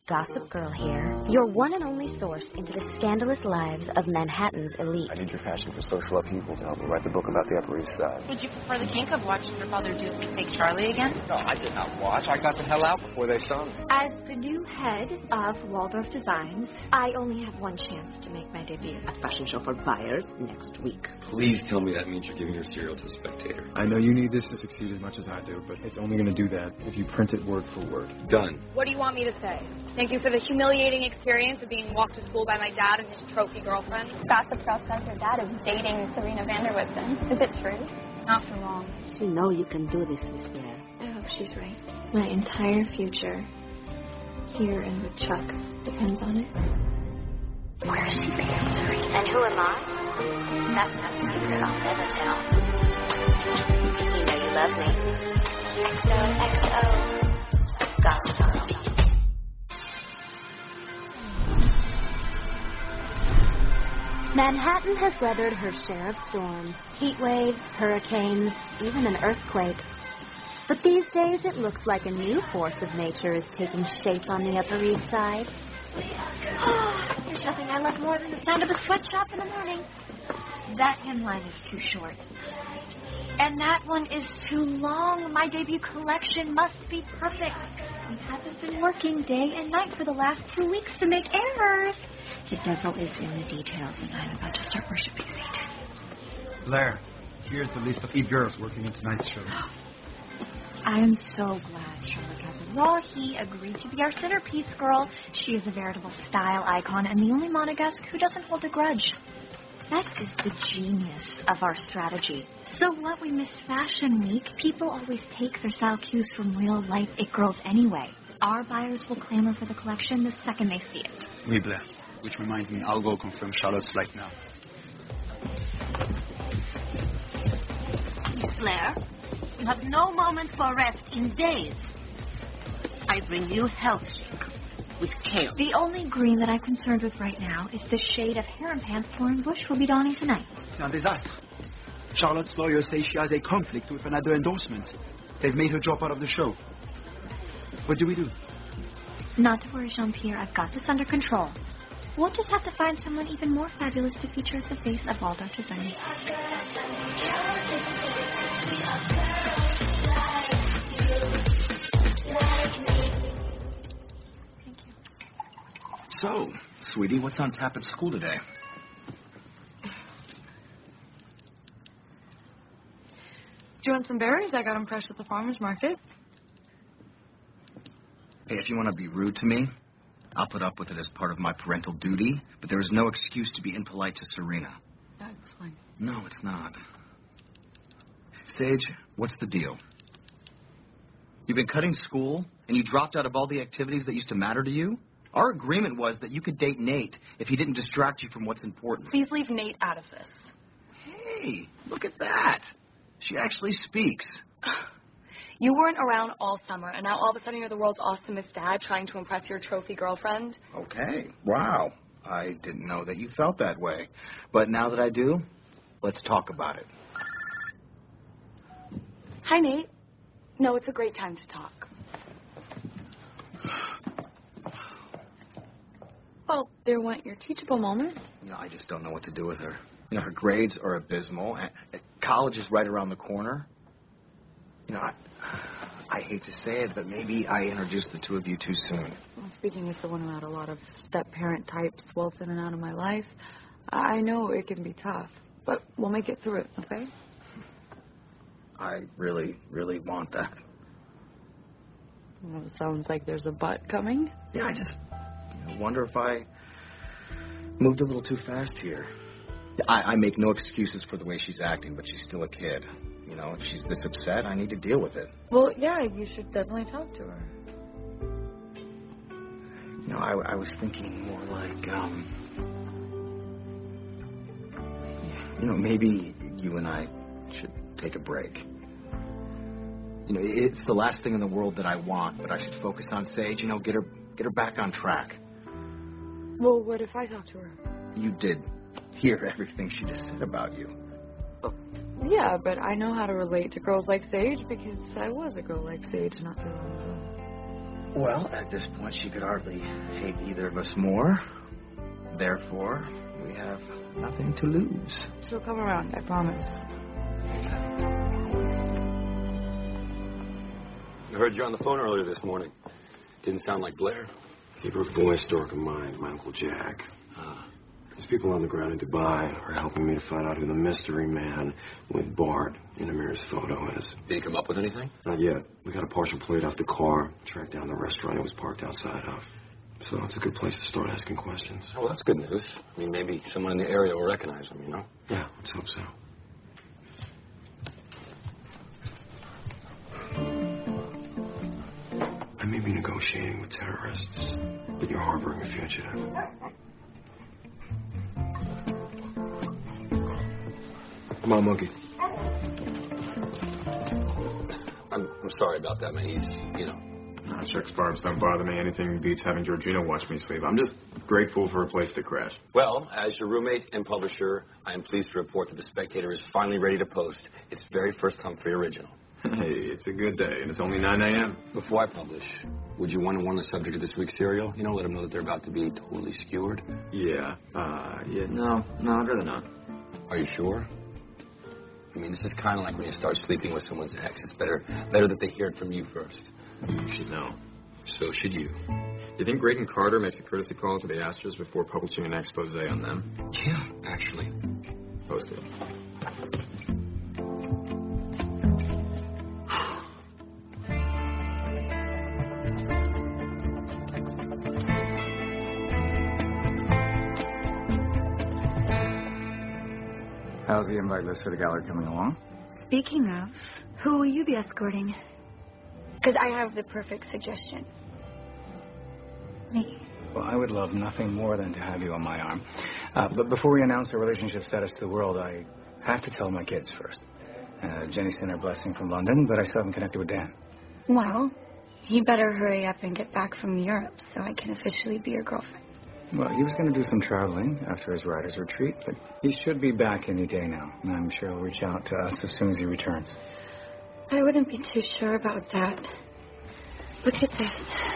Gossip Girl here, your one and only source into the scandalous lives of Manhattan's elite. I need your passion for social upheaval to help me write the book about the Upper East Side. Would you prefer the kink of watching your father do fake Charlie again? No, I did not watch. I got the hell out before they saw me. As the new head of Waldorf Designs, I only have one chance to make my debut. A fashion show for buyers next week. Please tell me that means you're giving your cereal to Spectator. I know you need this to succeed as much as I do, but it's only going to do that if you print it word for word. Done. What do you want me to say? Thank you for the humiliating experience of being walked to school by my dad and his trophy girlfriend. Gossip Girl says your dad is dating Serena Vanderwoodson. Is it true? Not for long. You know you can do this, Miss Blair. I hope she's right. My entire future here and with Chuck depends on it. Where is she being, Serena? And who am I? That's a secret I'll never tell. You know you love me. XOXO. Gossip Girl. Manhattan has weathered her share of storms, heat waves, hurricanes, even an earthquake. But these days it looks like a new force of nature is taking shape on the Upper East Side. There's nothing I love more than the sound of a sweatshop in the morning. That hemline is too short. And that one is too long. My debut collection must be perfect. We haven't been working day and night for the last 2 weeks to make errors. The devil is in the details, and I'm about to start worshiping Satan. Blair, here's the list of 8 girls working in tonight's show. I am so glad Sherlock has a raw. He agreed to be our centerpiece girl. She is a veritable style icon and the only Monegasque who doesn't hold a grudge. That is the genius of our strategy. So what we miss Fashion Week, people always take their style cues from real-life it girls anyway. Our buyers will clamor for the collection the second they see it. Oui, Blair. Which reminds me, I'll go confirm Charlotte's flight now. Miss Blair, you have no moment for rest in days. I bring you health shake with kale. The only green that I'm concerned with right now is the shade of harem pants Lauren Bush will be donning tonight. C'est un désastre. Charlotte's lawyers say she has a conflict with another endorsement. They've made her drop out of the show. What do we do? Not to worry, Jean-Pierre. I've got this under control. We'll just have to find someone even more fabulous to feature as the face of Waldorf Design. Thank you. So, sweetie, what's on tap at school today? Do you want some berries? I got them fresh at the farmer's market. Hey, if you want to be rude to me, I'll put up with it as part of my parental duty, but there is no excuse to be impolite to Serena. That's fine. No, it's not. Sage, what's the deal? You've been cutting school, and you dropped out of all the activities that used to matter to you? Our agreement was that you could date Nate if he didn't distract you from what's important. Please leave Nate out of this. Hey, look at that. She actually speaks. You weren't around all summer, and now all of a sudden you're the world's awesomest dad trying to impress your trophy girlfriend. Okay. Wow. I didn't know that you felt that way. But now that I do, let's talk about it. Hi, Nate. No, it's a great time to talk. Well, there went your teachable moment. I just don't know what to do with her. Her grades are abysmal. College is right around the corner. I hate to say it, but maybe I introduced the two of you too soon. Well, speaking as someone who had a lot of step-parent types waltz in and out of my life, I know it can be tough, but we'll make it through it, okay? I really, really want that. Well, it sounds like there's a but coming. Yeah, I just wonder if I moved a little too fast here. I make no excuses for the way she's acting, but she's still a kid. If she's this upset, I need to deal with it. Well, yeah, you should definitely talk to her. I was thinking more like, maybe you and I should take a break. It's the last thing in the world that I want, but I should focus on Sage, get her back on track. Well, what if I talk to her? You did hear everything she just said about you. Yeah, but I know how to relate to girls like Sage because I was a girl like Sage not too long ago. Well, at this point, she could hardly hate either of us more. Therefore, we have nothing to lose. She'll come around, I promise. I heard you on the phone earlier this morning. Didn't sound like Blair. He broke a boy stork of mine, my Uncle Jack. These people on the ground in Dubai are helping me to find out who the mystery man with Bart in Amir's photo is. Did he come up with anything? Not yet. We got a partial plate off the car, tracked down the restaurant it was parked outside of. So it's a good place to start asking questions. Oh, well, that's good news. I mean, maybe someone in the area will recognize him, you know? Yeah, let's hope so. I may be negotiating with terrorists, but you're harboring a fugitive. Come on, monkey. I'm sorry about that, man. He's, you know. Nah, Chuck's barbs don't bother me. Anything beats having Georgina watch me sleep. I'm just grateful for a place to crash. Well, as your roommate and publisher, I am pleased to report that The Spectator is finally ready to post its very first Humphrey original. Hey, it's a good day, and it's only 9 a.m. Before I publish, would you want to warn the subject of this week's serial? You know, let them know that they're about to be totally skewered. Yeah. No, I'd rather not. Are you sure? I mean, this is kind of like when you start sleeping with someone's ex. It's better that they hear it from you first. You should know. So should you. You think Graydon Carter makes a courtesy call to the Astros before publishing an expose on them? Yeah, actually. Post it. How's the invite list for the gallery coming along? Speaking of, who will you be escorting? Because I have the perfect suggestion. Me. Well, I would love nothing more than to have you on my arm. But before we announce our relationship status to the world, I have to tell my kids first. Jenny sent her blessing from London, but I still haven't connected with Dan. Well, you better hurry up and get back from Europe so I can officially be your girlfriend. Well, he was going to do some traveling after his writer's retreat, but he should be back any day now. And I'm sure he'll reach out to us as soon as he returns. I wouldn't be too sure about that. Look at this.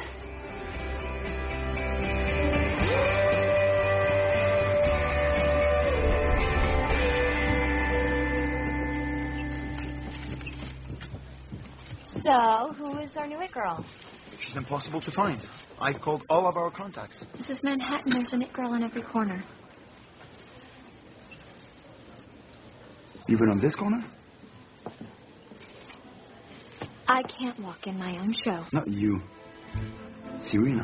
So, who is our new it girl? She's impossible to find. I've called all of our contacts. This is Manhattan. There's an it girl in every corner. Even on this corner? I can't walk in my own show. Not you. Serena.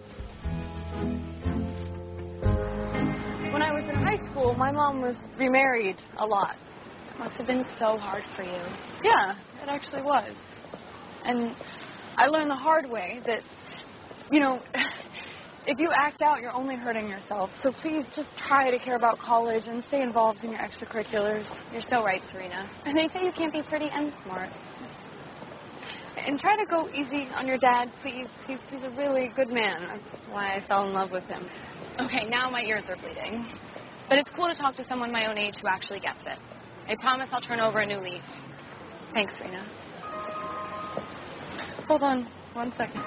When I was in high school, my mom was remarried a lot. It must have been so hard for you. Yeah, it actually was. And I learned the hard way that, you know, if you act out, you're only hurting yourself. So please just try to care about college and stay involved in your extracurriculars. You're so right, Serena. And they say you can't be pretty and smart. And try to go easy on your dad, please. He's a really good man. That's why I fell in love with him. Okay, now my ears are bleeding. But it's cool to talk to someone my own age who actually gets it. I promise I'll turn over a new leaf. Thanks, Serena. Hold on 1 second.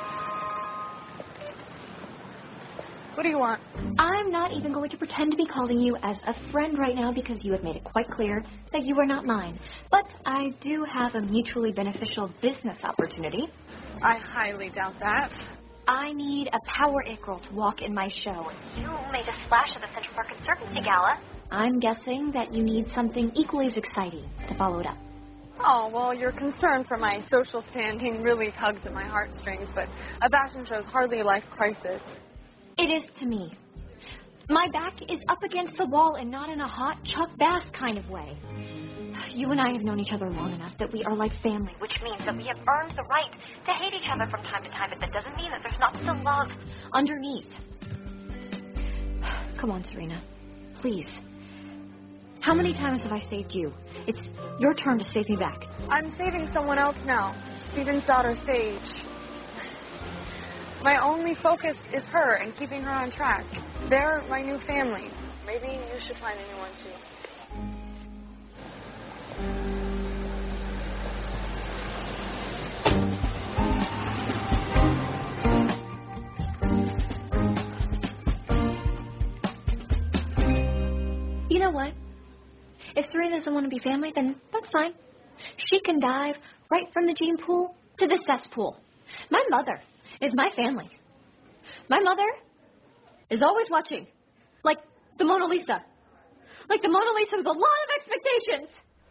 What do you want? I'm not even going to pretend to be calling you as a friend right now because you have made it quite clear that you are not mine. But I do have a mutually beneficial business opportunity. I highly doubt that. I need a power it girl to walk in my show. You made a splash at the Central Park Conservancy Gala. I'm guessing that you need something equally as exciting to follow it up. Oh, well, your concern for my social standing really tugs at my heartstrings, but a fashion show is hardly a life crisis. It is to me. My back is up against the wall and not in a hot Chuck Bass kind of way. You and I have known each other long enough that we are like family, which means that we have earned the right to hate each other from time to time, but that doesn't mean that there's not still love underneath. Come on, Serena. Please. How many times have I saved you? It's your turn to save me back. I'm saving someone else now. Stephen's daughter, Sage. My only focus is her and keeping her on track. They're my new family. Maybe you should find a new one, too. know what? If Serena doesn't want to be family, then that's fine. She can dive right from the gene pool to the cesspool. My mother is my family. My mother is always watching. Like the Mona Lisa. Like the Mona Lisa with a lot of expectations.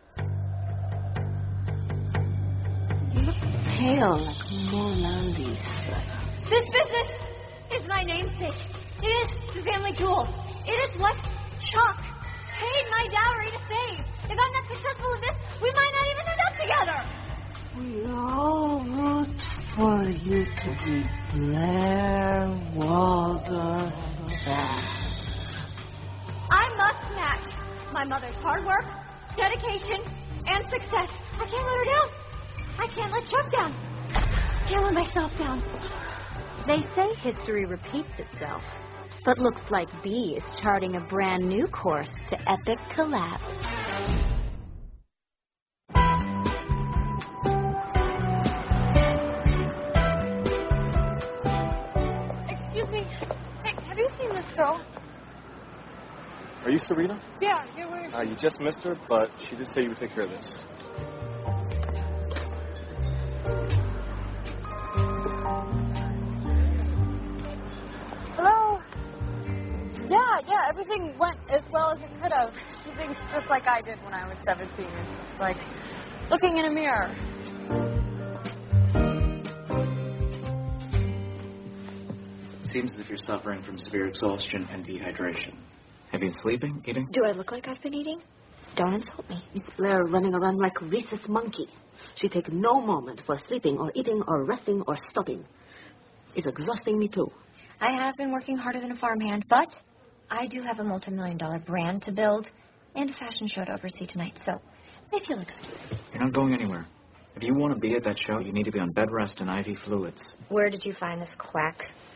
You look pale like Mona Lisa. This business is my namesake. It is the family jewel. It is what Chuck paid my dowry to save. If I'm not successful with this, we might not even end up together. We all root for you to be Blair Waldorf. I must match my mother's hard work, dedication, and success. I can't let her down. I can't let Chuck down. I can't let myself down. They say history repeats itself, but looks like B is charting a brand new course to epic collapse. Excuse me. Hey, have you seen this girl? Are you Serena? Yeah, where is she? You just missed her, but she did say you would take care of this. Hello? Yeah, everything went as well as it could have. She thinks just like I did when I was 17. It's like looking in a mirror. Seems as if you're suffering from severe exhaustion and dehydration. Have you been sleeping, eating? Do I look like I've been eating? Don't insult me. Miss Blair running around like a rhesus monkey. She takes no moment for sleeping or eating or resting or stopping. It's exhausting me too. I have been working harder than a farmhand, but I do have a multi-million-dollar brand to build and a fashion show to oversee tonight, so if you'll excuse me. You're not going anywhere. If you want to be at that show, you need to be on bed rest and IV fluids. Where did you find this quack?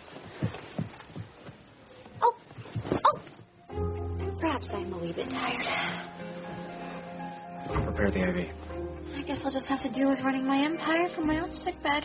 Perhaps I'm a wee bit tired. I'll prepare the IV. I guess I'll just have to deal with running my empire from my own sick bed.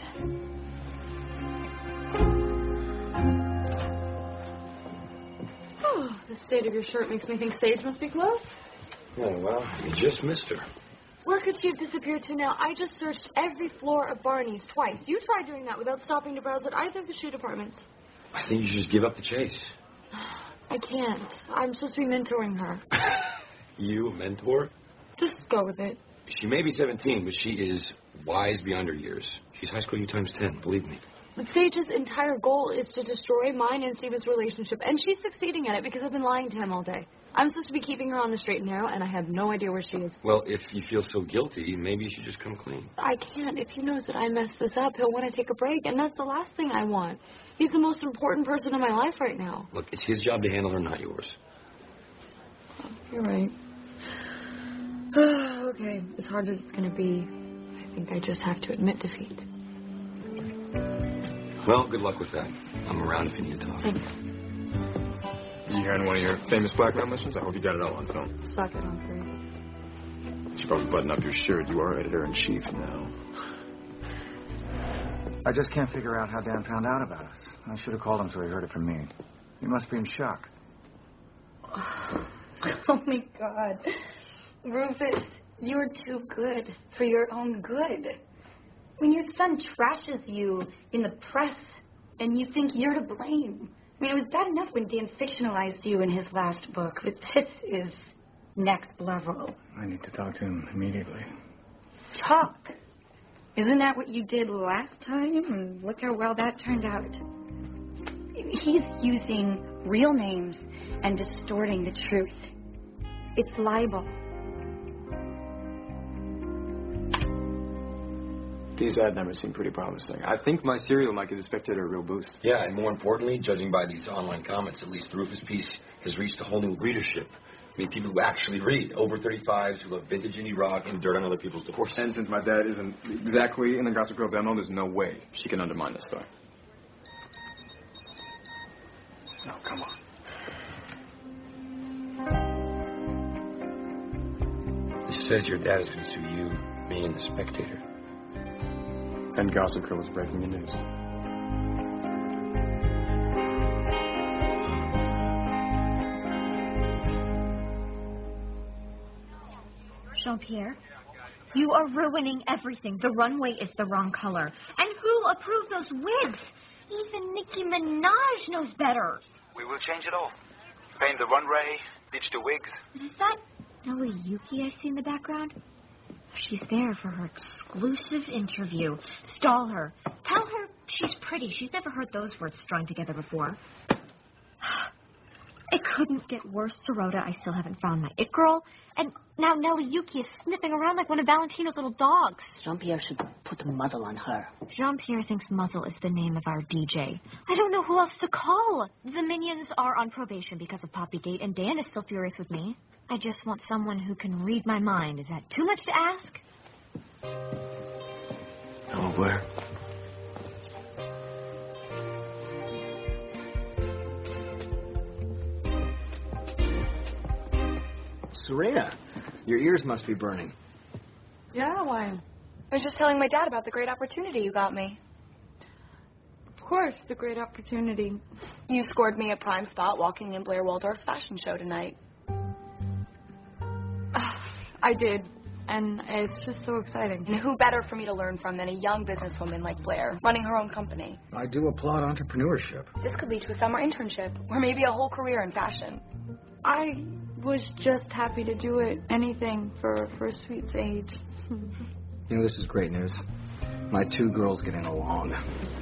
Oh, the state of your shirt makes me think Sage must be close. Oh, well, you just missed her. Where could she have disappeared to now? I just searched every floor of Barney's twice. You tried doing that without stopping to browse at either of the shoe departments. I think you should just give up the chase. I can't. I'm supposed to be mentoring her. You, a mentor? Just go with it. She may be 17, but she is wise beyond her years. She's high school you times 10, believe me. But Sage's entire goal is to destroy mine and Steven's relationship, and she's succeeding at it because I've been lying to him all day. I'm supposed to be keeping her on the straight and narrow, and I have no idea where she is. Well, if you feel so guilty, maybe you should just come clean. I can't. If he knows that I messed this up, he'll want to take a break, and that's the last thing I want. He's the most important person in my life right now. Look, it's his job to handle her, not yours. You're right. Okay, as hard as it's going to be, I think I just have to admit defeat. Well, good luck with that. I'm around if you need to talk. Thanks. You hearing one of your famous blackmail missions? I hope you got it all on film. Suck it on three. You should probably button up your shirt. You are editor-in-chief now. I just can't figure out how Dan found out about us. I should have called him so he heard it from me. He must be in shock. Oh, my God. Rufus, you're too good for your own good. When your son trashes you in the press and you think you're to blame. I mean, it was bad enough when Dan fictionalized you in his last book, but this is next level. I need to talk to him immediately. Talk. Isn't that what you did last time? And look how well that turned out. He's using real names and distorting the truth. It's libel. These ad numbers seem pretty promising. I think my serial might give the Spectator a real boost. Yeah, and more importantly, judging by these online comments, at least the Rufus piece has reached a whole new readership. I mean, people who actually read, over 35s, who love vintage indie rock and dirt on other people's divorces. And since my dad isn't exactly in the Gossip Girl demo, there's no way she can undermine this story. No, come on. This says your dad is going to sue you, me, and the Spectator. And Gossip Girl is breaking the news. Jean-Pierre. You are ruining everything. The runway is the wrong color. And who approved those wigs? Even Nicki Minaj knows better. We will change it all. Paint the runway, ditch the wigs. And is that Nelly Yuki I see in the background? She's there for her exclusive interview. Stall her. Tell her she's pretty. She's never heard those words strung together before. It couldn't get worse, Sirota. I still haven't found my it girl. And now Nelly Yuki is sniffing around like one of Valentino's little dogs. Jean-Pierre should put a muzzle on her. Jean-Pierre thinks Muzzle is the name of our DJ. I don't know who else to call. The minions are on probation because of Poppygate, and Dan is still furious with me. I just want someone who can read my mind. Is that too much to ask? Hello, Blair. Serena, your ears must be burning. Yeah, why? I was just telling my dad about the great opportunity you got me. Of course, the great opportunity. You scored me a prime spot walking in Blair Waldorf's fashion show tonight. I did, and it's just so exciting. And who better for me to learn from than a young businesswoman like Blair, running her own company? I do applaud entrepreneurship. This could lead to a summer internship, or maybe a whole career in fashion. I was just happy to do it. Anything for a sweet sage. You know, this is great news. My two girls getting along.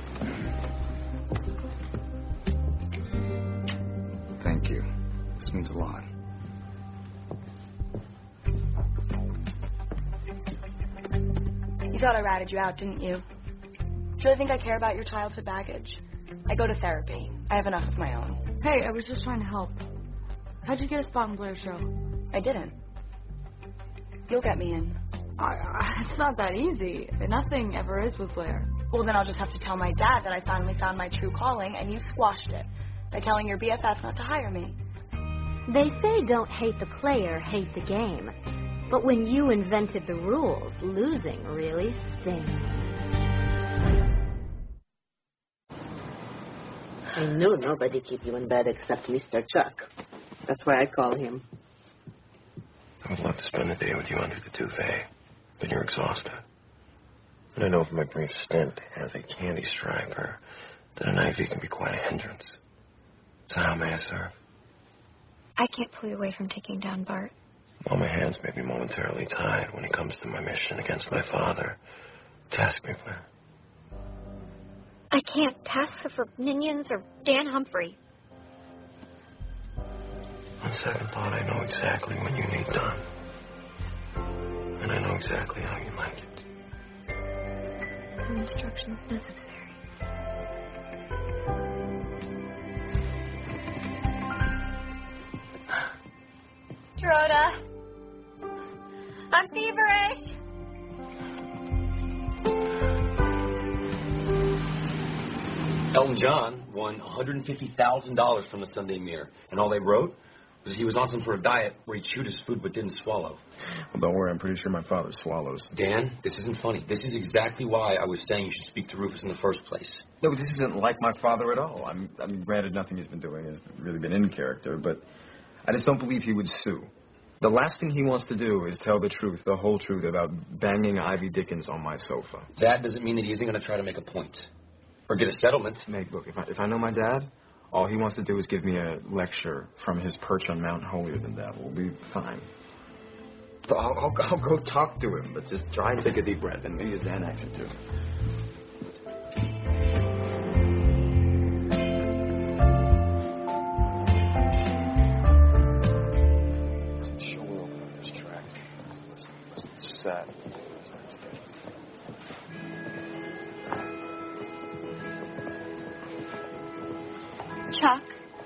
Thank you. This means a lot. You thought I ratted you out, didn't you? Do you really think I care about your childhood baggage? I go to therapy. I have enough of my own. Hey, I was just trying to help. How'd you get a spot on Blair's show? I didn't. You'll get me in. It's not that easy. Nothing ever is with Blair. Well, then I'll just have to tell my dad that I finally found my true calling, and you squashed it by telling your BFF not to hire me. They say don't hate the player, hate the game. But when you invented the rules, losing really stings. I knew nobody keep you in bed except Mr. Chuck. That's why I call him. I would love to spend the day with you under the duvet, but you're exhausted. And I know from my brief stint as a candy striper that an IV can be quite a hindrance. So how may I serve? I can't pull you away from taking down Bart. While my hands may be momentarily tied when it comes to my mission against my father, task me, Blair. I can't task her for minions or Dan Humphrey. On second thought, I know exactly what you need done. And I know exactly how you like it. No instructions necessary. Dorota, I'm feverish. Elton John won $150,000 from the Sunday Mirror, and all they wrote was he was on some sort of diet where he chewed his food but didn't swallow. Well, don't worry, I'm pretty sure my father swallows. Dan, this isn't funny. This is exactly why I was saying you should speak to Rufus in the first place. No, this isn't like my father at all. I mean, granted, nothing he's been doing has really been in character, but I just don't believe he would sue. The last thing he wants to do is tell the truth, the whole truth, about banging Ivy Dickens on my sofa. That doesn't mean that he isn't going to try to make a point. Or get a settlement. Meg, look, if I know my dad, all he wants to do is give me a lecture from his perch on Mount Holier than Thou. We'll be fine. But I'll go talk to him, but just try and take a deep breath and maybe a Xanax or two. Sad. Chuck.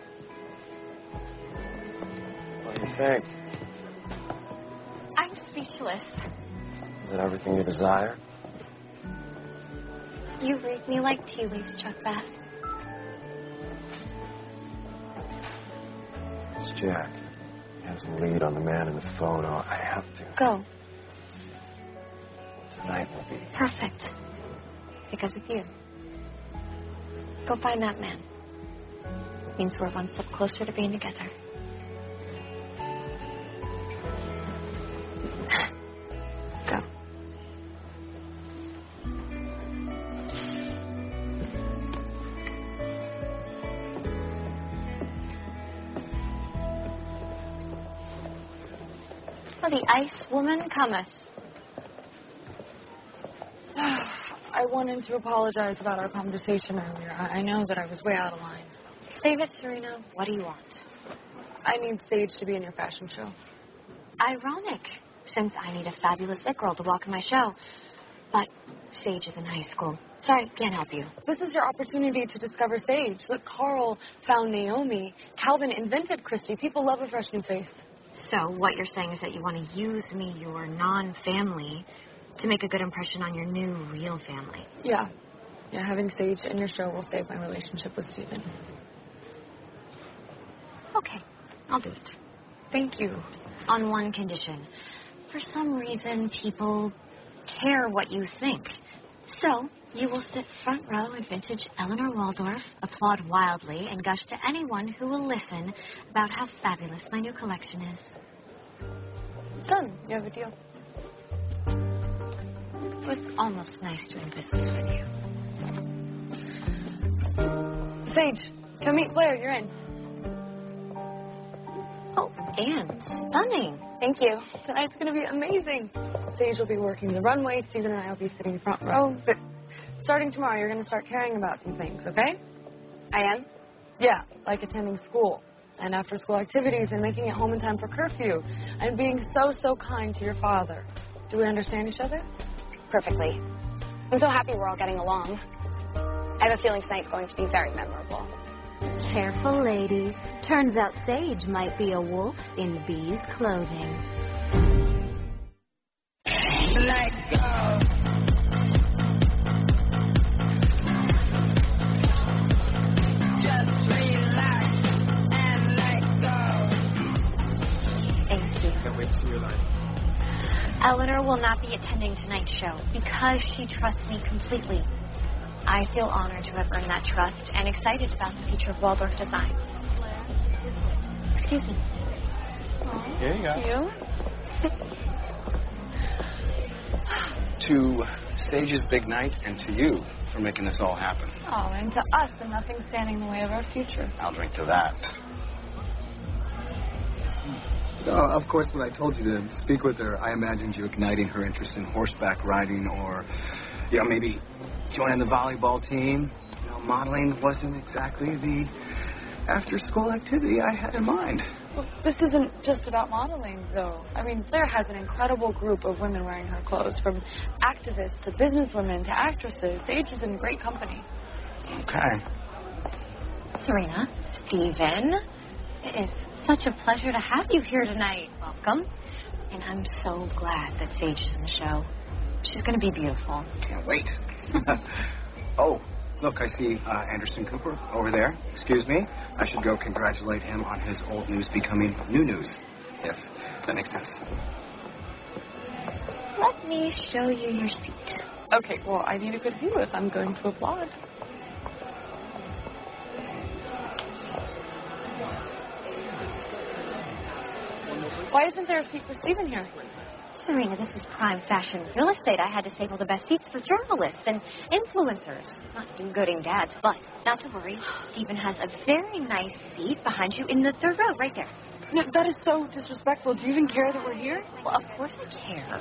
What do you think? I'm speechless. Is it everything you desire? You read me like tea leaves, Chuck Bass. It's Jack. He has the lead on the man in the photo. I have to. Go. Tonight will be. Perfect. Because of you. Go find that man. Means we're one step closer to being together. For the ice woman cometh. I wanted to apologize about our conversation earlier. I know that I was way out of line. Save it, Serena. What do you want? I need Sage to be in your fashion show. Ironic, since I need a fabulous it girl to walk in my show. But Sage is in high school. Sorry, can't help you. This is your opportunity to discover Sage. Look, Carl found Naomi. Calvin invented Christy. People love a fresh new face. So what you're saying is that you want to use me, your non-family, to make a good impression on your new real family. Yeah. Yeah, having Sage in your show will save my relationship with Steven. Okay, I'll do it. Thank you. On one condition. For some reason, people care what you think. So, you will sit front row at vintage Eleanor Waldorf, applaud wildly, and gush to anyone who will listen about how fabulous my new collection is. Done. You have a deal. It was almost nice doing business with you. Sage, come meet Blair. You're in. Oh, and stunning. Thank you. Tonight's going to be amazing. Sage will be working the runway. Steven and I will be sitting front row. But starting tomorrow, you're going to start caring about some things, okay? I am? Yeah, like attending school and after-school activities and making it home in time for curfew and being so kind to your father. Do we understand each other? Perfectly. I'm so happy we're all getting along. I have a feeling tonight's going to be very memorable. Careful, ladies. Turns out Sage might be a wolf in bee's clothing. Let go. Just relax and let go. Thank you. Can't wait to see your life. Eleanor will not be attending tonight's show because she trusts me completely. I feel honored to have earned that trust and excited about the future of Waldorf Designs. Excuse me. Here you go. To Sage's big night, and to you for making this all happen. Oh, and to us, and nothing standing in the way of our future. I'll drink to that. Of course, when I told you to speak with her, I imagined you igniting her interest in horseback riding or, maybe joining the volleyball team. Modeling wasn't exactly the after-school activity I had in mind. Well, this isn't just about modeling, though. I mean, Blair has an incredible group of women wearing her clothes, from activists to businesswomen to actresses. Sage is in great company. Okay. Serena, Steven, it is such a pleasure to have you here tonight. Welcome. And I'm so glad that Sage is in the show. She's going to be beautiful. Can't wait. Oh, look, I see Anderson Cooper over there. Excuse me. I should go congratulate him on his old news becoming new news, if that makes sense. Let me show you your seat. Okay, well, I need a good view if I'm going to applaud. Why isn't there a seat for Steven here? Serena, this is prime fashion real estate. I had to save all the best seats for journalists and influencers. Not do-gooding dads, but not to worry. Steven has a very nice seat behind you in the third row, right there. No, that is so disrespectful. Do you even care that we're here? Well, of course I care.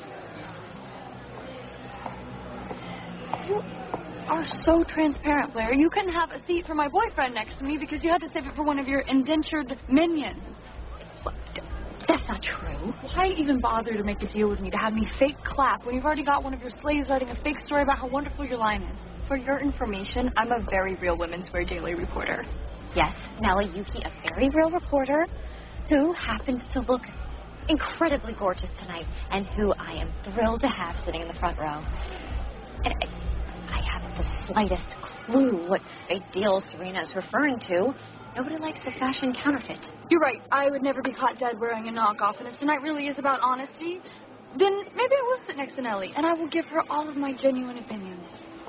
You are so transparent, Blair. You couldn't have a seat for my boyfriend next to me because you had to save it for one of your indentured minions. That's not true. Why even bother to make a deal with me to have me fake clap when you've already got one of your slaves writing a fake story about how wonderful your line is? For your information, I'm a very real Women's Wear Daily reporter. Yes, Nella Yuki, a very real reporter who happens to look incredibly gorgeous tonight and who I am thrilled to have sitting in the front row. And I haven't the slightest clue what fake deal Serena is referring to. Nobody likes a fashion counterfeit. You're right. I would never be caught dead wearing a knockoff. And if tonight really is about honesty, then maybe I will sit next to Nellie, and I will give her all of my genuine opinions.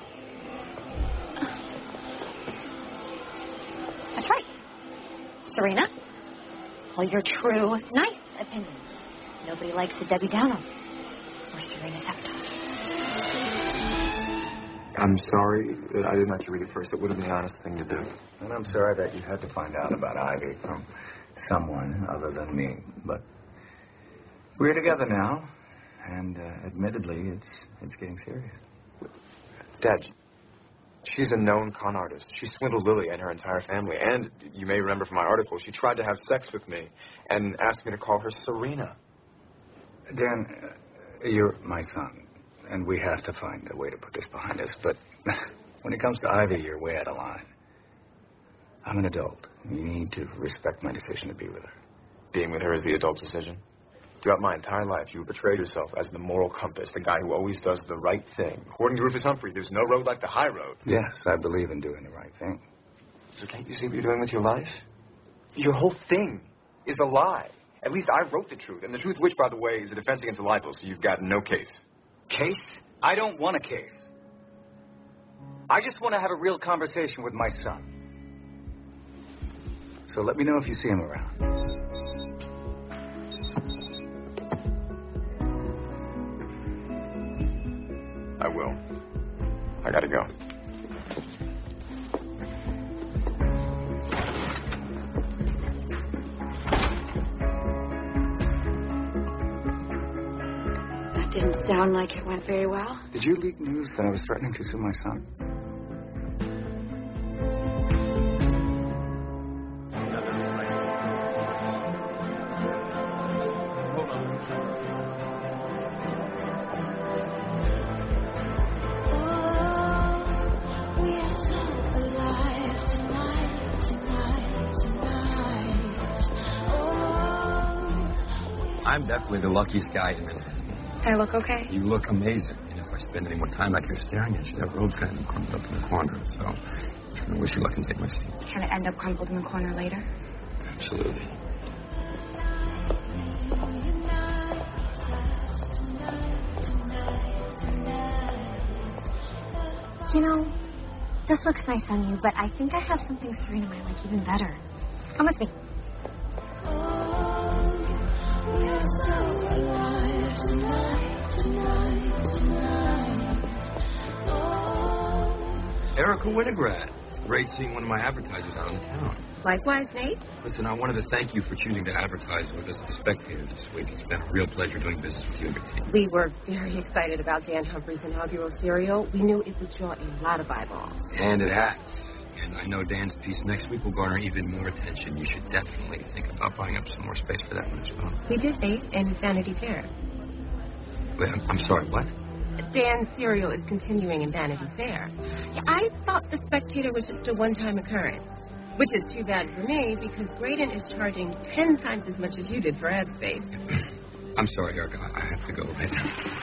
That's right. Serena, all your true, nice opinions. Nobody likes a Debbie Downer or Serena sabotage. I'm sorry that I didn't let you read it first. It would have been the honest thing to do. And I'm sorry that you had to find out about Ivy from someone other than me. But We're together now, and admittedly, it's getting serious. Dad, she's a known con artist. She swindled Lily and her entire family. And you may remember from my article, she tried to have sex with me and asked me to call her Serena. Dan, you're my son, and we have to find a way to put this behind us. But when it comes to Ivy, you're way out of line. I'm an adult. You need to respect my decision to be with her. Being with her is the adult decision. Throughout my entire life, you betrayed yourself as the moral compass, the guy who always does the right thing. According to Rufus Humphrey, there's no road like the high road. Yes, I believe in doing the right thing. So can't you see what you're doing with your life? Your whole thing is a lie. At least I wrote the truth. And the truth, which, by the way, is a defense against a libel, so you've got no case. Case? I don't want a case. I just want to have a real conversation with my son. So let me know if you see him around. I will. I gotta go. That didn't sound like it went very well. Did you leak news that I was threatening to sue my son? I'm definitely the luckiest guy in Manhattan. I look okay? You look amazing. And if I spend any more time like you're staring at you, that road's going to be crumpled up in the corner. So I'm just going to wish you luck and take my seat. Can it end up crumpled in the corner later? Absolutely. You know, this looks nice on you, but I think I have something Serena might like even better. Come with me. Erica Winograd. Great seeing one of my advertisers out in town. Likewise, Nate. Listen, I wanted to thank you for choosing to advertise with us at The Spectator this week. It's been a real pleasure doing business with you and your team. We were very excited about Dan Humphrey's inaugural serial. We knew it would draw a lot of eyeballs. And it has. And I know Dan's piece next week will garner even more attention. You should definitely think about buying up some more space for that one as well. We did, Nate, in Vanity Fair. Wait, I'm sorry, what? Dan's serial is continuing in Vanity Fair. Yeah, I thought The Spectator was just a one-time occurrence, which is too bad for me because Graydon is charging 10 times as much as you did for ad space. I'm sorry, Erica. I have to go right now.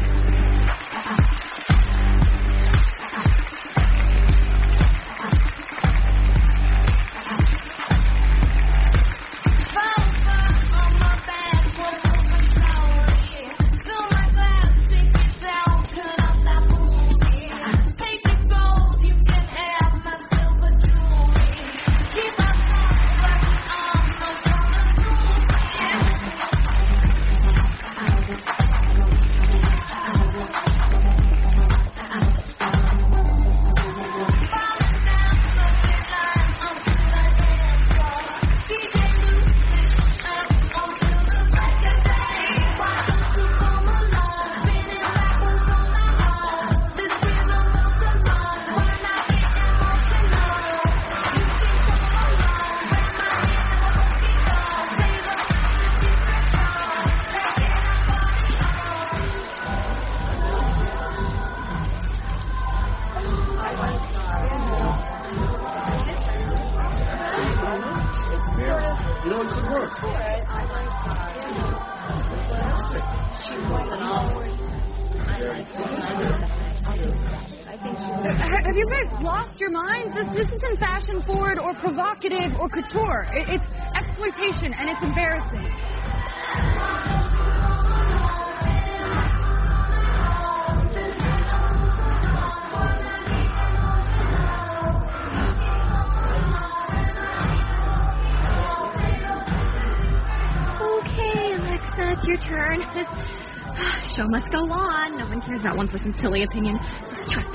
Have you guys lost your minds? This isn't fashion forward or provocative or couture. It's exploitation, and it's embarrassing. Okay, Alexa, it's your turn. Show must go on. No one cares about one person's silly opinion. So strut.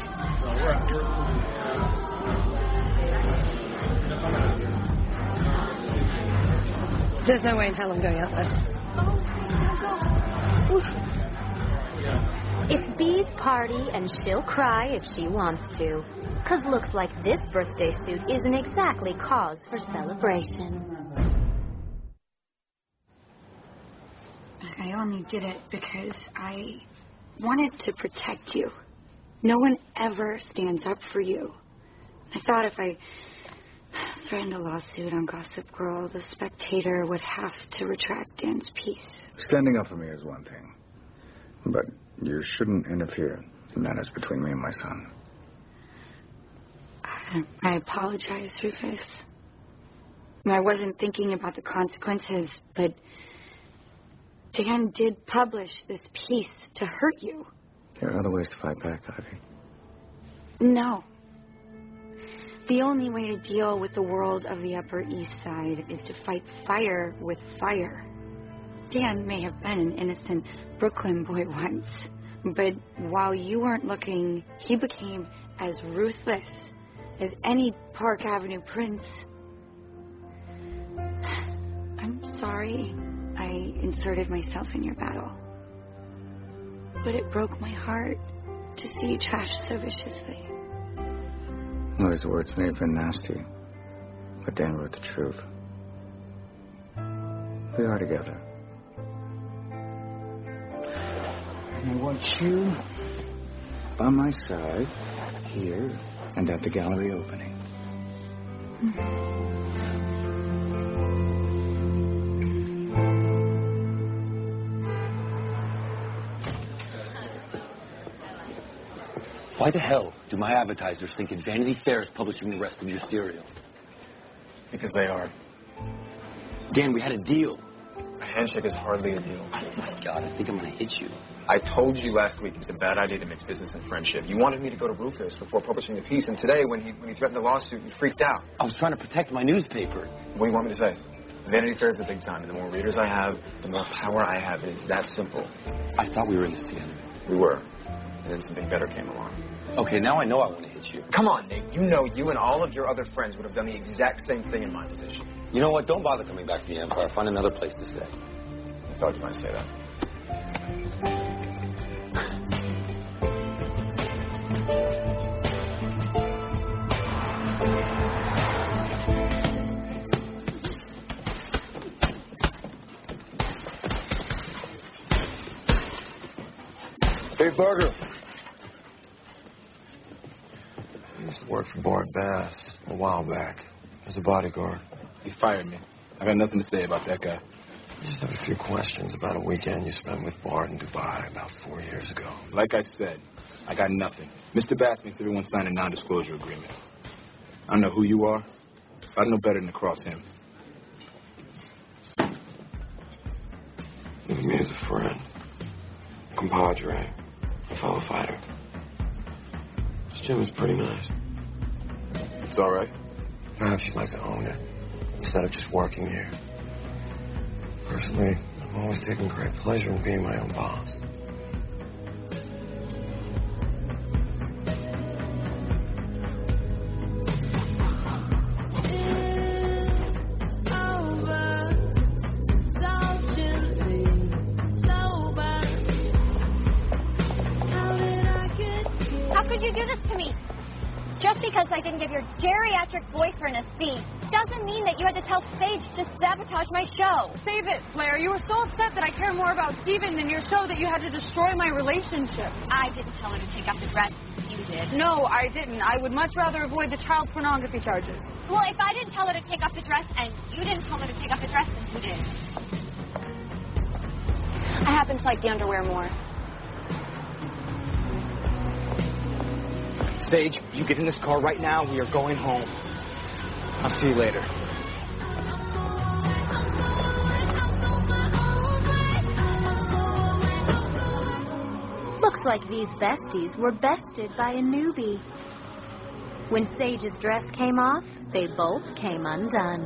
There's no way in hell I'm going out there. It's Bee's party, and she'll cry if she wants to. 'Cause looks like this birthday suit isn't exactly cause for celebration. I only did it because I wanted to protect you. No one ever stands up for you. I thought if I threatened a lawsuit on Gossip Girl, the Spectator would have to retract Dan's piece. Standing up for me is one thing, but you shouldn't interfere in matters between me and my son. I apologize, Rufus. I wasn't thinking about the consequences, but Dan did publish this piece to hurt you. There are other ways to fight back, Ivy. No. The only way to deal with the world of the Upper East Side is to fight fire with fire. Dan may have been an innocent Brooklyn boy once, but while you weren't looking, he became as ruthless as any Park Avenue prince. I'm sorry I inserted myself in your battle, but it broke my heart to see you trashed so viciously. Well, his words may have been nasty, but Dan wrote the truth. We are together. And I want you by my side, here and at the gallery opening. Why the hell do my advertisers think that Vanity Fair is publishing the rest of your cereal? Because they are. Dan, we had a deal. A handshake is hardly a deal. Oh, my God, I think I'm going to hit you. I told you last week it was a bad idea to mix business and friendship. You wanted me to go to Rufus before publishing the piece, and today, when he threatened the lawsuit, you freaked out. I was trying to protect my newspaper. What do you want me to say? Vanity Fair is the big time, and the more readers I have, the more power I have. It's that simple. I thought we were in this together. We were. And then something better came along. Okay, now I know I want to hit you. Come on, Nate. You know you and all of your other friends would have done the exact same thing in my position. You know what? Don't bother coming back to the Empire. Find another place to stay. I thought you might say that. Hey, Burger. I used to work for Bart Bass a while back as a bodyguard. He fired me. I got nothing to say about that guy. I just have a few questions about a weekend you spent with Bart in Dubai about 4 years ago. Like I said, I got nothing. Mr. Bass makes everyone sign a non-disclosure agreement. I don't know who you are. I know better than to cross him. Look at me as a friend, a compadre, a fellow fighter. This gym is pretty nice. It's all right. Perhaps you'd like to own it instead of just working here. Personally, I've always taken great pleasure in being my own boss. How could you do this to me? Just because I didn't give your geriatric boyfriend a seat doesn't mean that you had to tell Sage to sabotage my show. Save it, Blair. You were so upset that I care more about Steven than your show that you had to destroy my relationship. I didn't tell her to take off the dress. You did. No, I didn't. I would much rather avoid the child pornography charges. Well, if I didn't tell her to take off the dress and you didn't tell her to take off the dress, then who did? I happen to like the underwear more. Sage, you get in this car right now. We are going home. I'll see you later. Looks like these besties were bested by a newbie. When Sage's dress came off, they both came undone.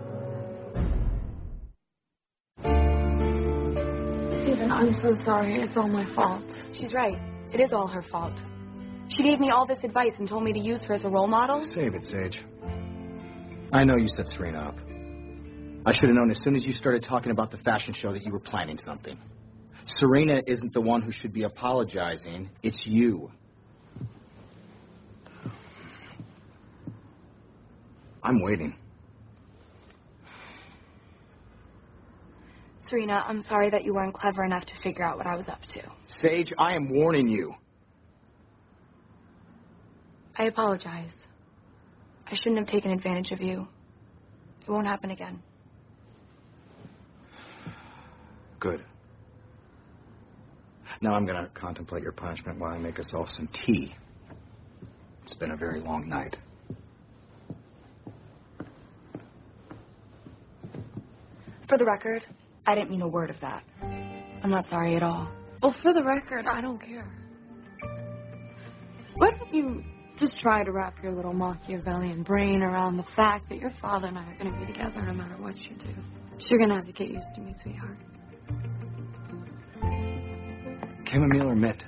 Steven, I'm so sorry. It's all my fault. She's right. It is all her fault. She gave me all this advice and told me to use her as a role model. Save it, Sage. I know you set Serena up. I should have known as soon as you started talking about the fashion show that you were planning something. Serena isn't the one who should be apologizing. It's you. I'm waiting. Serena, I'm sorry that you weren't clever enough to figure out what I was up to. Sage, I am warning you. I apologize. I shouldn't have taken advantage of you. It won't happen again. Good. Now I'm going to contemplate your punishment while I make us all some tea. It's been a very long night. For the record, I didn't mean a word of that. I'm not sorry at all. Well, for the record, I don't care. Why don't you just try to wrap your little Machiavellian brain around the fact that your father and I are going to be together no matter what you do. You're going to have to get used to me, sweetheart. Chamomile or mint?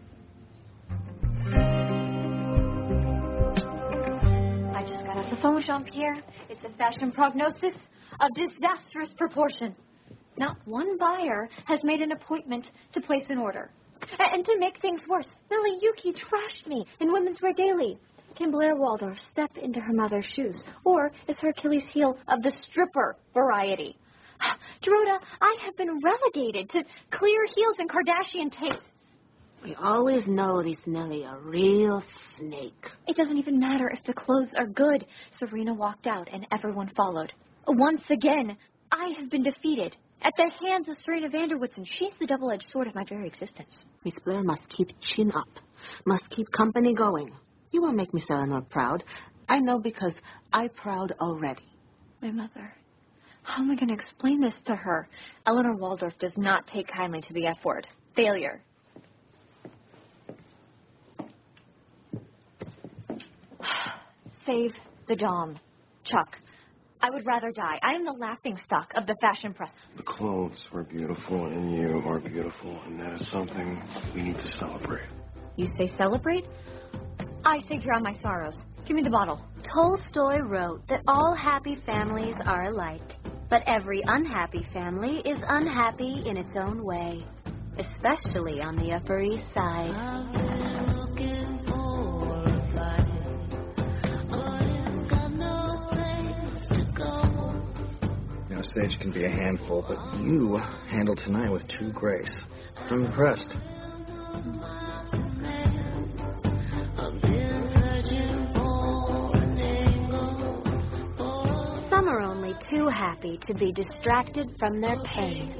I just got off the phone with Jean-Pierre. It's a fashion prognosis of disastrous proportion. Not one buyer has made an appointment to place an order. And to make things worse, Millie Yuki trashed me in Women's Wear Daily. Can Blair Waldorf step into her mother's shoes? Or is her Achilles heel of the stripper variety? Dorota, I have been relegated to clear heels and Kardashian tastes. We always noticed Nellie a real snake. It doesn't even matter if the clothes are good. Serena walked out and everyone followed. Once again, I have been defeated at the hands of Serena Vanderwoodson. She's the double-edged sword of my very existence. Miss Blair must keep chin up, must keep company going. You won't make Miss Eleanor proud. I know because I'm proud already. My mother. How am I going to explain this to her? Eleanor Waldorf does not take kindly to the F word. Failure. Save the Dom. Chuck, I would rather die. I am the laughingstock of the fashion press. The clothes were beautiful, and you are beautiful, and that is something we need to celebrate. You say celebrate? I say drown my sorrows. Give me the bottle. Tolstoy wrote that all happy families are alike, but every unhappy family is unhappy in its own way, especially on the Upper East Side. Sage can be a handful, but you handled tonight with true grace. I'm impressed. Some are only too happy to be distracted from their pain.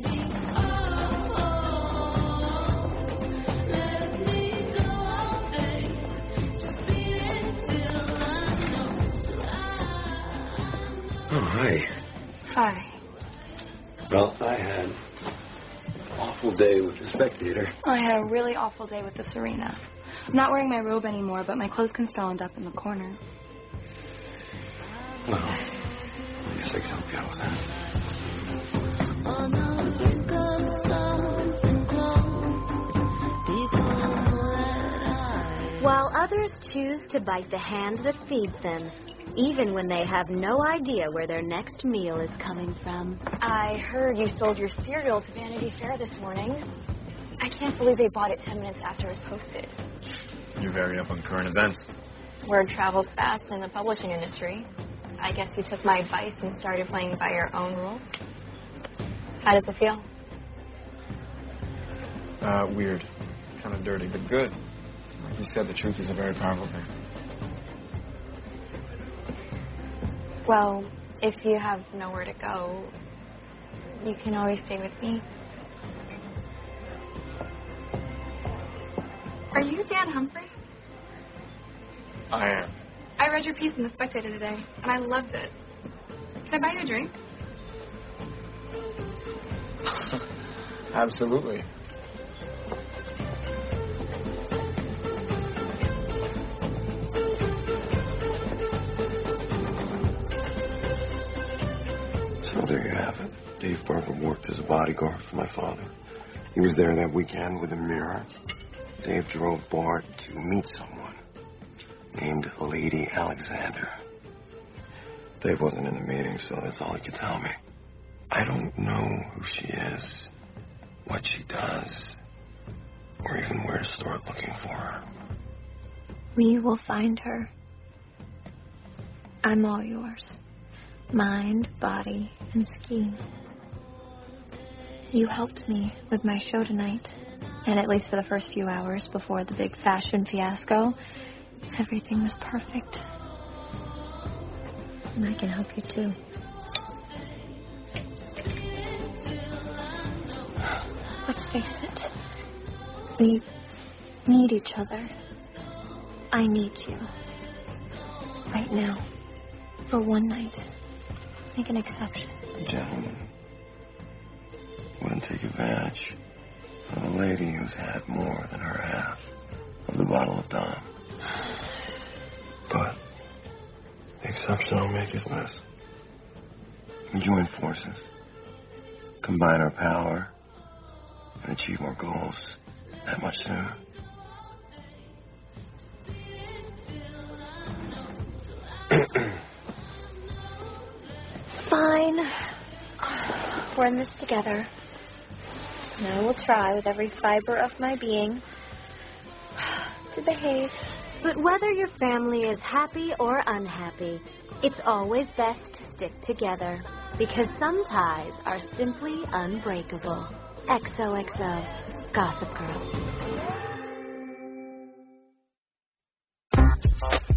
Oh, hi. Hi. Well, I had an awful day with the Spectator. I had a really awful day with the Serena. I'm not wearing my robe anymore, but my clothes can still end up in the corner. Well, I guess I can help you out with that. While others choose to bite the hand that feeds them, even when they have no idea where their next meal is coming from. I heard you sold your cereal to Vanity Fair this morning. I can't believe they bought it 10 minutes after it was posted. You're very up on current events. Word travels fast in the publishing industry. I guess you took my advice and started playing by your own rules. How does it feel? Weird. Kind of dirty, but good. Like you said, the truth is a very powerful thing. Well, if you have nowhere to go, you can always stay with me. Are you Dan Humphrey? I am. I read your piece in The Spectator today, and I loved it. Can I buy you a drink? Absolutely. So there you have it. Dave Barker worked as a bodyguard for my father. He was there that weekend with a mirror. Dave drove Bart to meet someone named Lady Alexander. Dave wasn't in the meeting, so that's all he could tell me. I don't know who she is, what she does, or even where to start looking for her. We will find her. I'm all yours. Mind, body, and scheme. You helped me with my show tonight, and at least for the first few hours before the big fashion fiasco, everything was perfect. And I can help you too. Let's face it. We need each other. I need you. Right now. For one night. Make an exception. A gentleman wouldn't take advantage of a lady who's had more than her half of the bottle of Dom. But the exception I'll make is this. We join forces, combine our power, and achieve our goals that much sooner. Fine. We're in this together. And I will try with every fiber of my being to behave. But whether your family is happy or unhappy, it's always best to stick together. Because some ties are simply unbreakable. XOXO, Gossip Girl.